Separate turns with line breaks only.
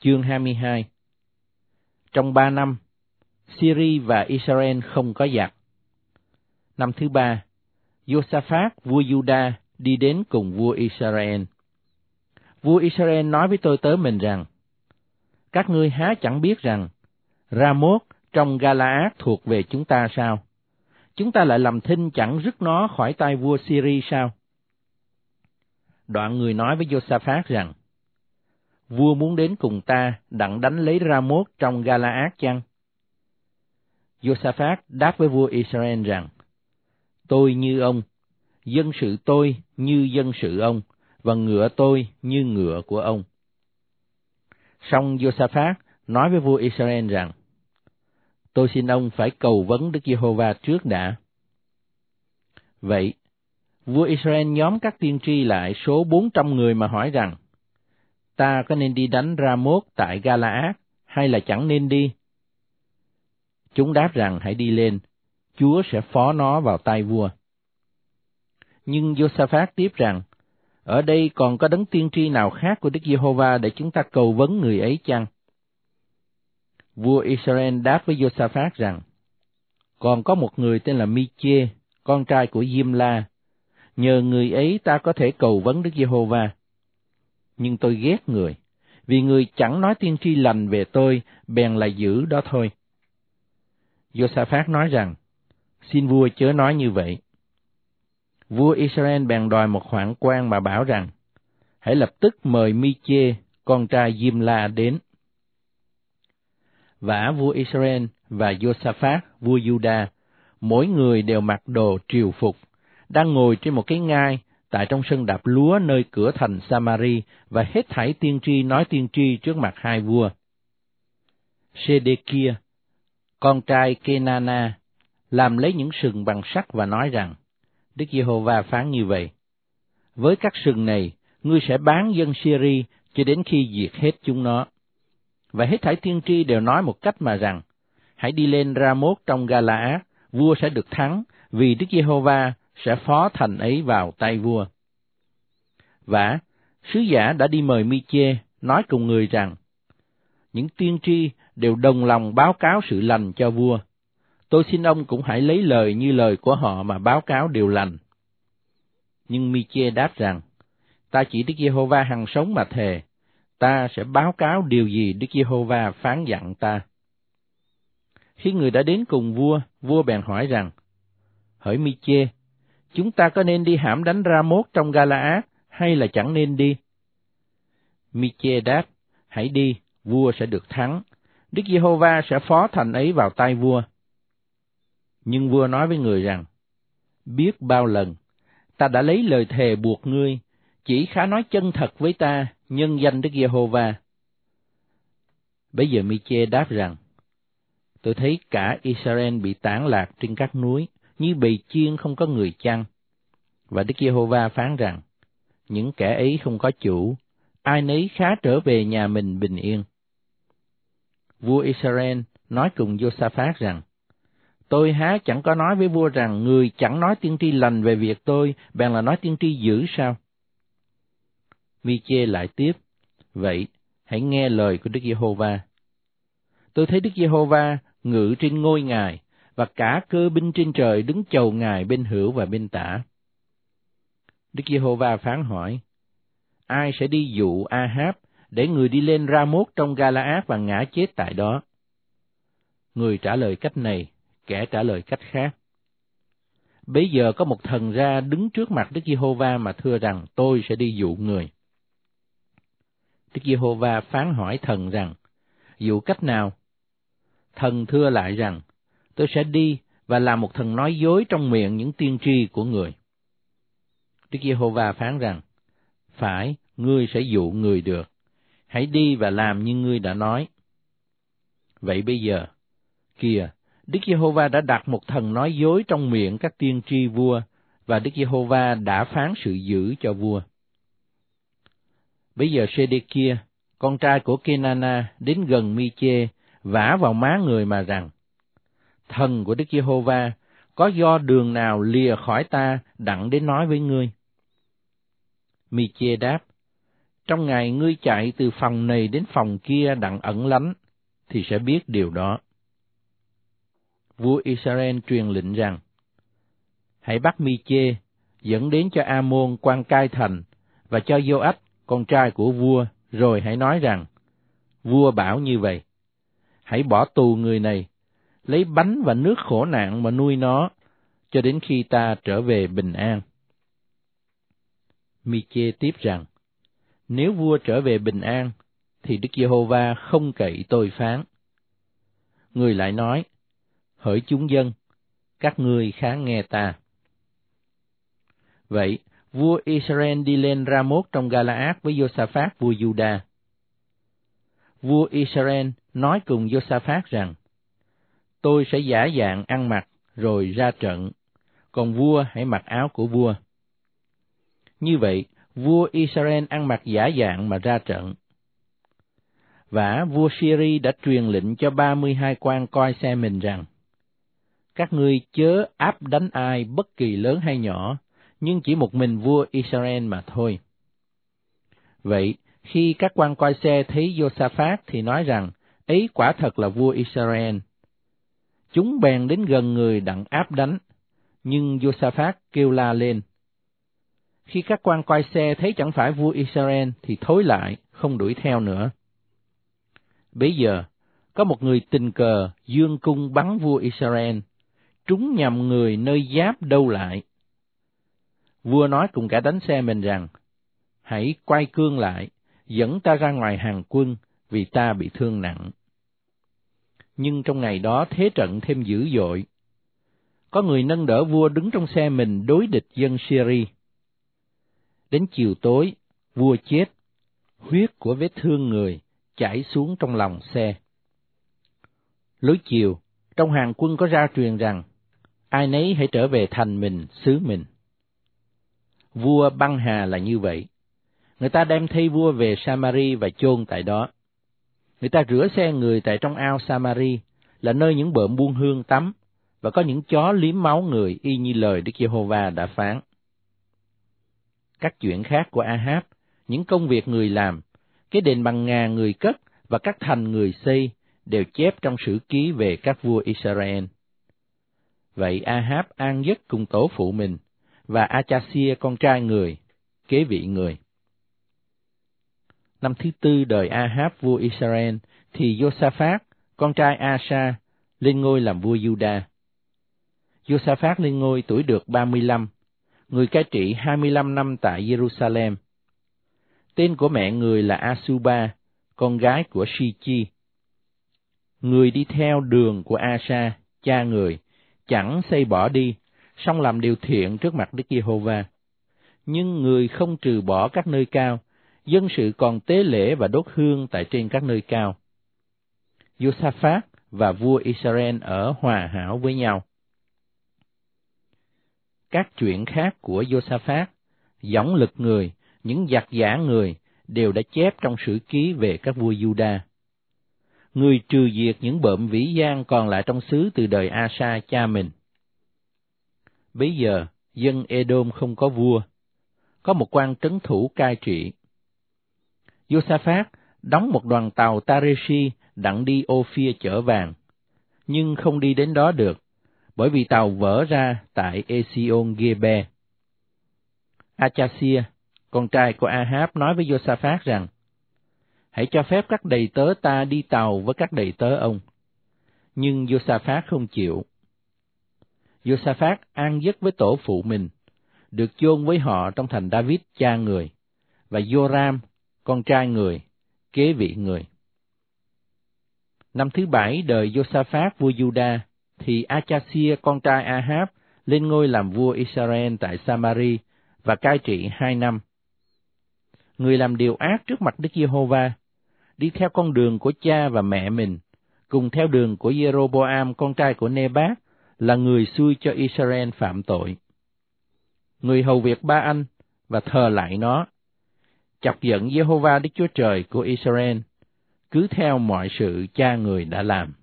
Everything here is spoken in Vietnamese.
Chương 22. Trong 3 năm, Syria và Israel không có giặc. Năm thứ 3, Josaphat vua Juda đi đến cùng vua Israel. Vua Israel nói với tôi tớ mình rằng: các ngươi há chẳng biết rằng Ramoth trong Galaad thuộc về chúng ta sao? Chúng ta lại làm thinh chẳng rứt nó khỏi tay vua Syria sao? Đoạn người nói với Josaphat rằng: vua muốn đến cùng ta đặng đánh lấy Ramoth trong Galaad chăng? Josaphat đáp với vua Israel rằng: tôi như ông, dân sự tôi như dân sự ông, và ngựa tôi như ngựa của ông. Song Josaphat nói với vua Israel rằng: tôi xin ông phải cầu vấn Đức Giê-hô-va trước đã. Vậy, vua Israel nhóm các tiên tri lại số 400 người mà hỏi rằng: ta có nên đi đánh Ramoth tại Galaad hay là chẳng nên đi? Chúng đáp rằng: hãy đi lên, Chúa sẽ phó nó vào tay vua. Nhưng Josaphat tiếp rằng: ở đây còn có đấng tiên tri nào khác của Đức Giê-hô-va để chúng ta cầu vấn người ấy chăng? Vua Israel đáp với Josaphat rằng: còn có một người tên là Mi-chê, con trai của Diêm-la. Nhờ người ấy ta có thể cầu vấn Đức Giê-hô-va. Nhưng tôi ghét người, vì người chẳng nói tiên tri lành về tôi, bèn là dữ đó thôi. Josaphat nói rằng: xin vua chớ nói như vậy. Vua Israel bèn đòi một hoạn quan mà bảo rằng: hãy lập tức mời Mi-chê, con trai Diêm-la đến. Vả vua Israel và Josaphat, vua Juda, mỗi người đều mặc đồ triều phục, đang ngồi trên một cái ngai tại trong sân đạp lúa nơi cửa thành Samari, và hết thảy tiên tri nói tiên tri trước mặt hai vua. Sê-đê-kia, con trai Kenana, làm lấy những sừng bằng sắt và nói rằng: Đức Giê-hô-va phán như vậy: với các sừng này, ngươi sẽ bán dân Syria cho đến khi diệt hết chúng nó. Và hết thảy tiên tri đều nói một cách mà rằng: hãy đi lên Ramoth trong Galaad, vua sẽ được thắng, vì Đức Giê-hô-va sẽ phó thành ấy vào tay vua. Vả, sứ giả đã đi mời Mi-chê, nói cùng người rằng: những tiên tri đều đồng lòng báo cáo sự lành cho vua. Tôi xin ông cũng hãy lấy lời như lời của họ mà báo cáo điều lành. Nhưng Mi-chê đáp rằng: ta chỉ Đức Giê-hô-va hằng sống mà thề, ta sẽ báo cáo điều gì Đức Giê-hô-va phán dặn ta. Khi người đã đến cùng vua, vua bèn hỏi rằng: hỡi Mi-chê, chúng ta có nên đi hãm đánh Ramoth trong Galaad hay là chẳng nên đi? Mi-chê đáp: hãy đi, vua sẽ được thắng, Đức Giê-hô-va sẽ phó thành ấy vào tay vua. Nhưng vua nói với người rằng: biết bao lần ta đã lấy lời thề buộc ngươi, chỉ khá nói chân thật với ta nhân danh Đức Giê-hô-va. Bấy giờ Mi-chê đáp rằng: tôi thấy cả Israel bị tản lạc trên các núi, như bầy chiên không có người chăn. Và Đức Giê-hô-va phán rằng: những kẻ ấy không có chủ, ai nấy khá trở về nhà mình bình yên. Vua Israel nói cùng Josaphat rằng: tôi há chẳng có nói với vua rằng người chẳng nói tiên tri lành về việc tôi, bèn là nói tiên tri dữ sao? Mi-chê lại tiếp: vậy, hãy nghe lời của Đức Giê-hô-va. Tôi thấy Đức Giê-hô-va ngự trên ngôi Ngài, và cả cơ binh trên trời đứng chầu Ngài bên hữu và bên tả. Đức Giê-hô-va phán hỏi: ai sẽ đi dụ A-háp để người đi lên Ramoth trong Galaad và ngã chết tại đó? Người trả lời cách này, kẻ trả lời cách khác. Bấy giờ có một thần ra đứng trước mặt Đức Giê-hô-va mà thưa rằng: tôi sẽ đi dụ người. Đức Giê-hô-va phán hỏi thần rằng: dụ cách nào? Thần thưa lại rằng: tôi sẽ đi và làm một thần nói dối trong miệng những tiên tri của người. Đức Giê-hô-va phán rằng: phải, ngươi sẽ dụ người được. Hãy đi và làm như ngươi đã nói. Vậy bây giờ, kìa, Đức Giê-hô-va đã đặt một thần nói dối trong miệng các tiên tri vua, và Đức Giê-hô-va đã phán sự dữ cho vua. Bây giờ Sê-đê-kia, con trai của Kenana, đến gần Mi-chê, vả vào má người mà rằng: thần của Đức Giê-hô-va, có do đường nào lìa khỏi ta đặng đến nói với ngươi? Mi-chê đáp: trong ngày ngươi chạy từ phòng này đến phòng kia đặng ẩn lánh, thì sẽ biết điều đó. Vua Israel truyền lệnh rằng, hãy bắt Mi-chê, dẫn đến cho A-môn quan cai thành, và cho Giô-ách, con trai của vua, rồi hãy nói rằng, vua bảo như vậy, hãy bỏ tù người này, lấy bánh và nước khổ nạn mà nuôi nó, cho đến khi ta trở về bình an. Mi-chê tiếp rằng, nếu vua trở về bình an, thì Đức Giê-hô-va không cậy tôi phán. Người lại nói, hỡi chúng dân, các ngươi khá nghe ta. Vậy, vua Israel đi lên Ra-mốt trong Ga-la-át với Giô-sa-phát vua Giu-đa. Vua Israel nói cùng Giô-sa-phát rằng, tôi sẽ giả dạng ăn mặc rồi ra trận, còn vua hãy mặc áo của vua. Như vậy, vua Israel ăn mặc giả dạng mà ra trận. Vả vua Syri đã truyền lệnh cho 32 quan coi xe mình rằng, các ngươi chớ áp đánh ai bất kỳ lớn hay nhỏ, nhưng chỉ một mình vua Israel mà thôi. Vậy, khi các quan coi xe thấy Giô-sa-phát thì nói rằng, ấy quả thật là vua Israel. Chúng bèn đến gần người đặng áp đánh, nhưng Giô-sa-phát kêu la lên. Khi các quan coi xe thấy chẳng phải vua Israel thì thối lại, không đuổi theo nữa. Bấy giờ, có một người tình cờ giương cung bắn vua Israel, trúng nhầm người nơi giáp đâu lại. Vua nói cùng cả đánh xe mình rằng, hãy quay cương lại, dẫn ta ra ngoài hàng quân, vì ta bị thương nặng. Nhưng trong ngày đó thế trận thêm dữ dội. Có người nâng đỡ vua đứng trong xe mình đối địch dân Syri. Đến chiều tối, vua chết, huyết của vết thương người chảy xuống trong lòng xe. Lối chiều, trong hàng quân có ra truyền rằng, ai nấy hãy trở về thành mình, xứ mình. Vua băng hà là như vậy. Người ta đem thây vua về Samari và chôn tại đó. Người ta rửa xe người tại trong ao Samari, là nơi những bợm buôn hương tắm, và có những chó liếm máu người y như lời Đức Giê-hô-va đã phán. Các chuyện khác của A-háp, những công việc người làm, cái đền bằng ngà người cất và các thành người xây đều chép trong sử ký về các vua Israel. Vậy A-háp an giấc cùng tổ phụ mình, và A-cha-xia con trai người, kế vị người. Năm thứ 4 đời A-háp vua Israel, thì Giô-sa-phát, con trai A-sa, lên ngôi làm vua Giu-đa. Giô-sa-phát lên ngôi tuổi được 35, người cai trị 25 năm tại Giê-ru-sa-lem. Tên của mẹ người là A-su-ba, con gái của Si-chi. Người đi theo đường của A-sa, cha người, chẳng xây bỏ đi, song làm điều thiện trước mặt Đức Giê-hô-va. Nhưng người không trừ bỏ các nơi cao, dân sự còn tế lễ và đốt hương tại trên các nơi cao. Giô-sa-phát và vua Israel ở hòa hảo với nhau. Các chuyện khác của Giô-sa-phát, dõng lực người, những giặc giả người đều đã chép trong sử ký về các vua Giu-đa. Người trừ diệt những bợm vĩ gian còn lại trong xứ từ đời A-sa cha mình. Bấy giờ, dân Edom không có vua, có một quan trấn thủ cai trị. Giô-sa-phát đóng một đoàn tàu Tareshi đặng đi Ô-phia chở vàng, nhưng không đi đến đó được, bởi vì tàu vỡ ra tại Esion-gê-be. A-cha-xia, con trai của A-háp, nói với Giô-sa-phát rằng, hãy cho phép các đầy tớ ta đi tàu với các đầy tớ ông. Nhưng Giô-sa-phát không chịu. Giô-sa-phát an giấc với tổ phụ mình, được chôn với họ trong thành David cha người, và Giô-ram, con trai người, kế vị người. Năm thứ 7 đời Giô-sa-phát vua Giu-đa, thì A-cha-xia con trai A-háp lên ngôi làm vua Israel tại Samari và cai trị 2 năm. Người làm điều ác trước mặt Đức Giê-hô-va, đi theo con đường của cha và mẹ mình, cùng theo đường của Giê-rô-bô-am con trai của Nê-bát, là người xui cho Israel phạm tội. Người hầu việc Ba-anh và thờ lại nó, chọc giận Giê-hô-va Đức Chúa Trời của Israel, cứ theo mọi sự cha người đã làm.